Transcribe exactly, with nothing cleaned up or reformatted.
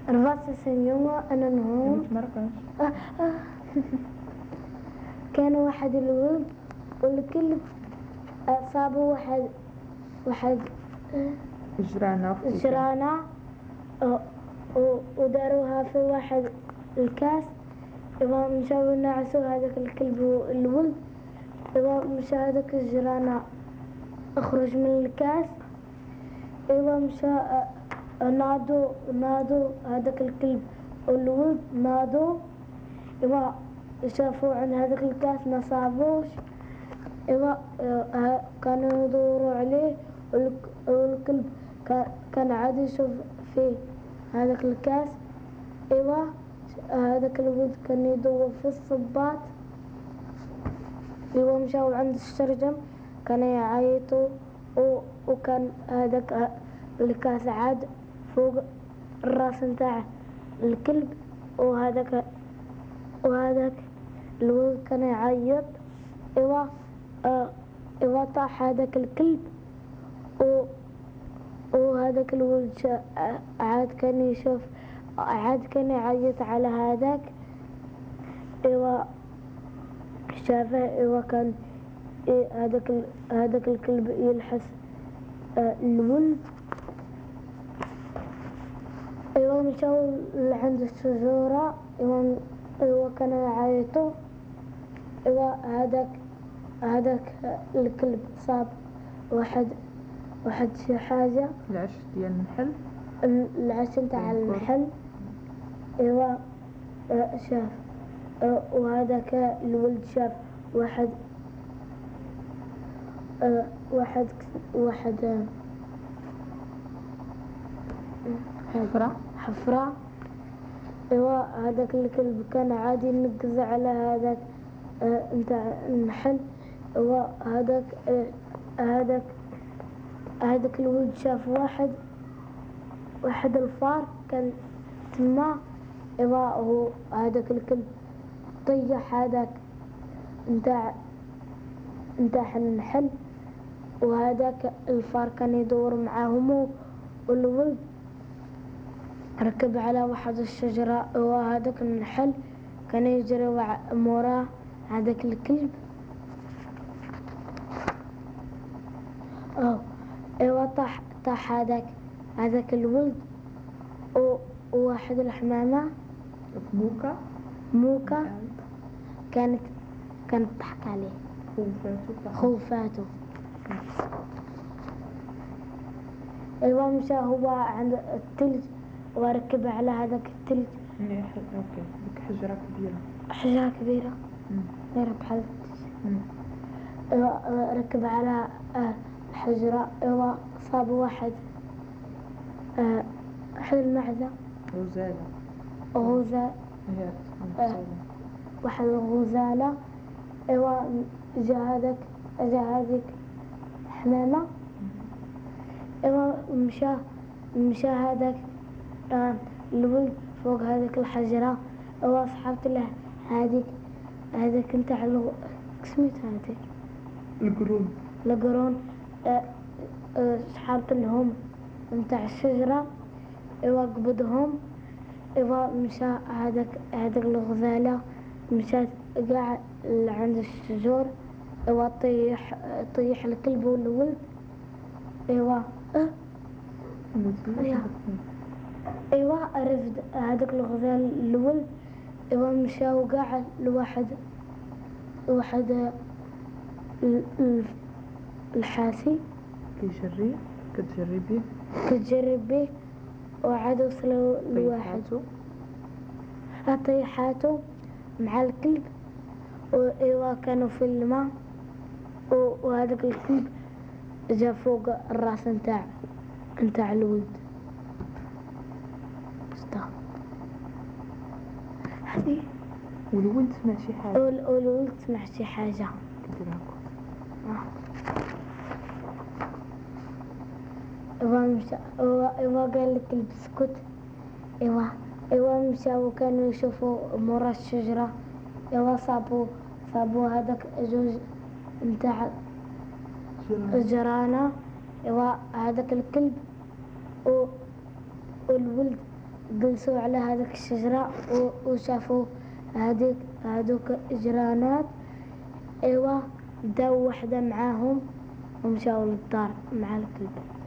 أربع سنين يوم أنا نهوم آه آه. كان واحد الولد والكلب أصابه واحد واحد جرانة جرانة وداروها في واحد الكاس. إذا مشاو نعسوا هذاك الكلب والولد، إذا مشى هذاك الجرانة أخرج من الكاس. إذا مشى نادوا نادوا هذاك الكلب والولد نادوا. إذا شافوا عن هذاك الكاس ما صابوش. إذا كانوا يدوروا عليه والكلب كان عادي يشوف فيه هذاك الكاس. إذا هذاك الولد كان يدور في الصباط. إذا مشاو عند الشرجم كانوا يعيطوا وكان هذاك الكاس عاد فوق الراس نتاع الكلب، وهذاك وهذاك الولد كان يعيط. إذا إذا طاح هذاك الكلب وهذاك الولد عاد كان يشوف عاد كان يعيط على هذاك. إذا شافه إذا كان هذاك هذاك الكلب يلحس الولد. إذا مشاو لعند الشجرة إذا كانوا يعيطوا. إذا هذاك هذاك الكلب صاب واحد واحد شي حاجة العش ديال النحل العش نتاع النحل. إذا شاف وهذاك الولد شاف واحد واحد واحد حفرة حفرة. إيوا هذاك الكلب كان عادي ينقز على هذاك نتاع النحل. إيوا هذاك هذاك هذاك الولد شاف واحد واحد الفار كان تما. إيوا هو هذاك الكلب طيح هذاك نتاع نتاع النحل، وهذاك الفار كان يدور معاهم والولد ركب على واحد الشجرة. وهذاك النحل كان يجري موراه هذاك الكلب. أو إيوا طاح طاح هذاك هذاك الولد وواحد الحمامة موكا موكا كانت كانت تضحك عليه خوفاته خوفاته. إيوا مشى هو عند الثلج وركب على هذاك الثلج. اوكي ديك حجرة كبيرة حجرة كبيرة غير بحال إيوا ركب على الحجرة. إيوا صاب واحد واحد المعزة غزالة غزالة واحد الغزالة. إيوا جا هذاك جا هذيك حمامة. إيوا مشى مشى هذاك الولد فوق هذاك الحجرة. إيوا صحبت له هذيك هذاك نتاع سميتها هذيك القرون القرون. سحبت لهم نتاع الشجرة. إيوا قبضهم. إيوا مشى هذاك هذاك الغزالة مشات قاع عند الشجور. إيوا طيح طيح الكلب والولد. إيوا أه إيوا رفد هذاك الغزال الولد. إيوا مشاو قاع لواحد واحد الحاسي كيجري كتجري بيه كتجرب به. وعاد وصلوا لواحد طيحاتو مع الكلب. وإيوا كانوا في الماء. وهذاك الكلب جا فوق الراس نتاع نتاع الولد. هذه والولد سمع شي حاجة والولد سمع شي حاجة إيوا مشى إيوا قال الكلب اسكت. إيوا إيوا مشاو كانوا يشوفوا مورا الشجرة. إيوا صابوا صابوا هذاك جوج نتاع الجرانة. إيوا هذاك الكلب والولد جلسوا على هذيك الشجرة و- وشافوا هذيك هذوك جيرانات. ايوا داو وحدة معاهم ومشاو للدار مع الكلب.